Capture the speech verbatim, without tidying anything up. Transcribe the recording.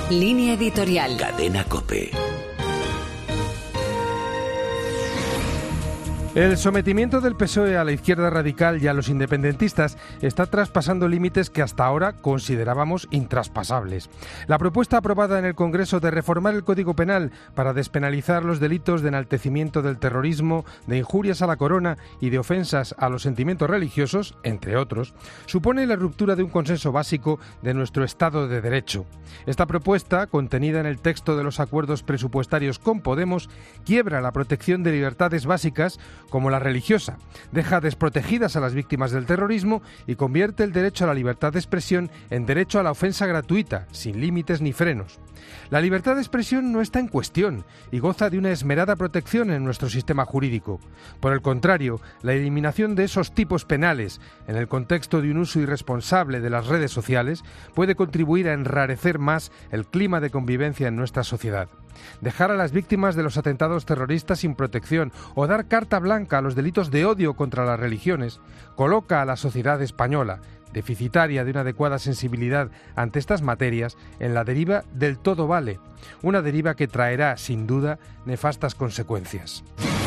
Línea editorial. Cadena COPE. El sometimiento del P S O E a la izquierda radical y a los independentistas está traspasando límites que hasta ahora considerábamos intraspasables. La propuesta aprobada en el Congreso de reformar el Código Penal para despenalizar los delitos de enaltecimiento del terrorismo, de injurias a la corona y de ofensas a los sentimientos religiosos, entre otros, supone la ruptura de un consenso básico de nuestro Estado de Derecho. Esta propuesta, contenida en el texto de los acuerdos presupuestarios con Podemos, quiebra la protección de libertades básicas como la religiosa, deja desprotegidas a las víctimas del terrorismo y convierte el derecho a la libertad de expresión en derecho a la ofensa gratuita, sin límites ni frenos. La libertad de expresión no está en cuestión y goza de una esmerada protección en nuestro sistema jurídico. Por el contrario, la eliminación de esos tipos penales, en el contexto de un uso irresponsable de las redes sociales, puede contribuir a enrarecer más el clima de convivencia en nuestra sociedad. Dejar a las víctimas de los atentados terroristas sin protección o dar carta blanca a los delitos de odio contra las religiones coloca a la sociedad española, deficitaria de una adecuada sensibilidad ante estas materias, en la deriva del todo vale, una deriva que traerá, sin duda, nefastas consecuencias.